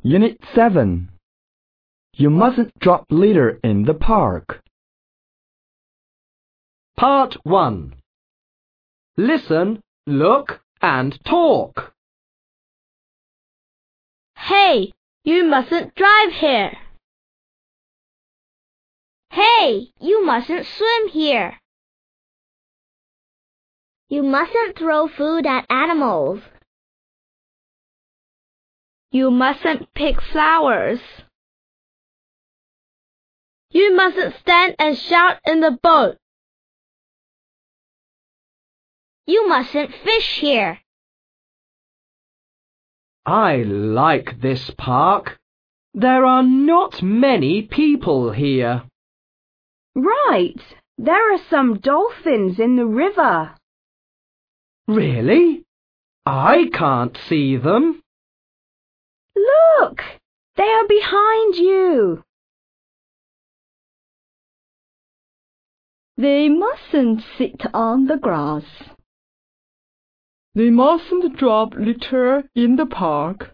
Unit 7. You mustn't drop litter in the park. Part 1. Listen, look, and talk. Hey, you mustn't drive here. Hey, you mustn't swim here. You mustn't throw food at animals. You mustn't pick flowers. You mustn't stand and shout in the boat. You mustn't fish here. I like this park. There are not many people here. Right. There are some dolphins in the river. Really? I can't see them. Look! They are behind you. They mustn't sit on the grass. They mustn't drop litter in the park.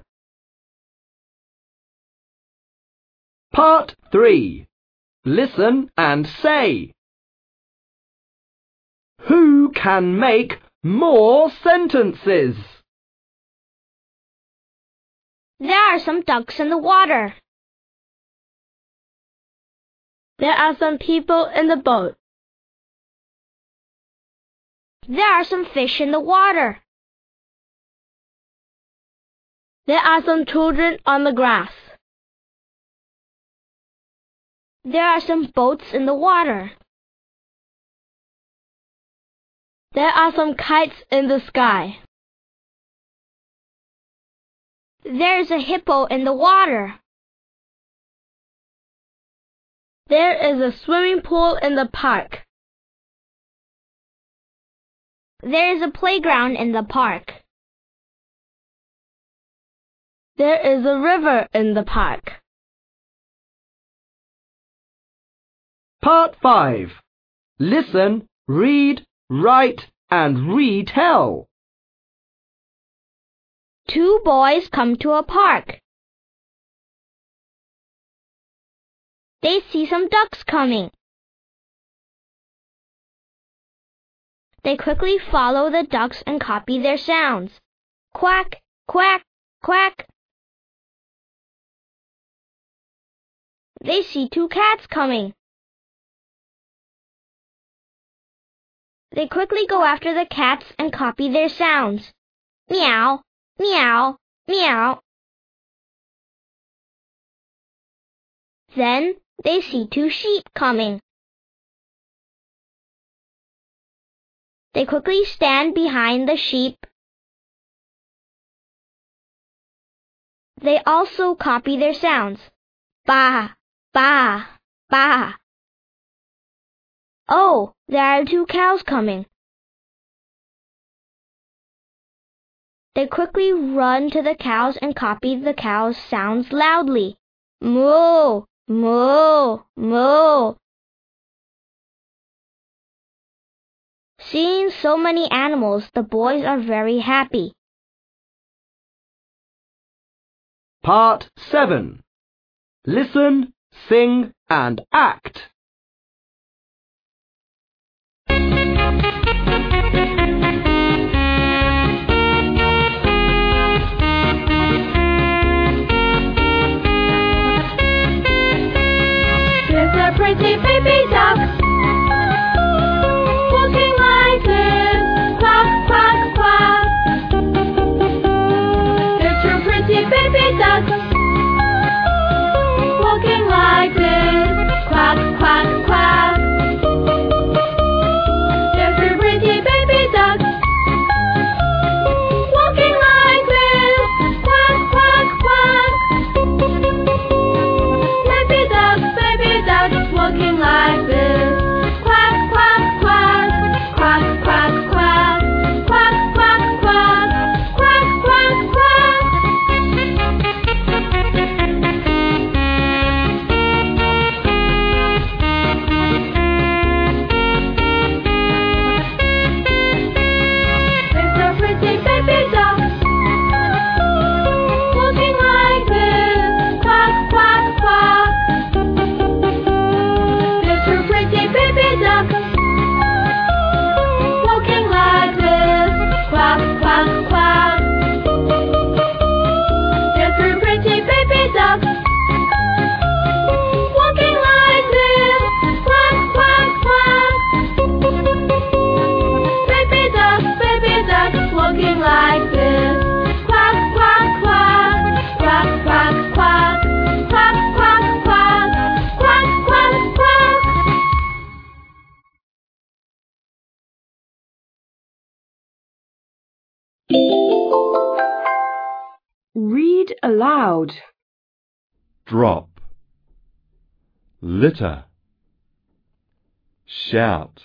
Part 3. Listen and say. Who can make more sentences? There are some ducks in the water. There are some people in the boat. There are some fish in the water. There are some children on the grass. There are some boats in the water. There are some kites in the sky. There is a hippo in the water. There is a swimming pool in the park. There is a playground in the park. There is a river in the park. Part 5. Listen, read, write, and retell. 2 boys come to a park. They see some ducks coming. They quickly follow the ducks and copy their sounds. Quack, quack, quack. They see 2 cats coming. They quickly go after the cats and copy their sounds. Meow, meow, meow. Then they see 2 sheep coming. They quickly stand behind the sheep. They also copy their sounds. Ba, ba, ba. Oh, there are 2 cows coming. They quickly run to the cows and copy the cows' sounds loudly. Moo, moo, moo. Seeing so many animals, the boys are very happy. Part 7. Listen, sing, and act. There's a pretty baby duck, walking like this, quack, quack, quack. There's a pretty baby duck, walking like this, quack, quack, quack. There's a pretty baby duck, walking like this, quack, quack, quack. Baby duck, walking like this. aloud. Drop, litter, shout,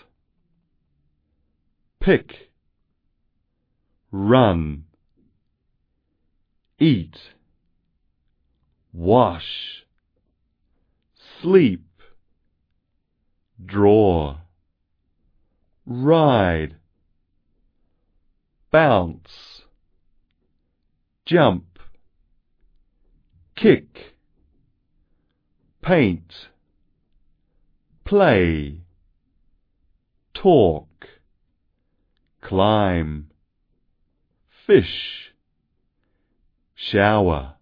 pick, run, eat, wash, sleep, draw, ride, bounce, jump, kick, paint, play, talk, climb, fish, shower,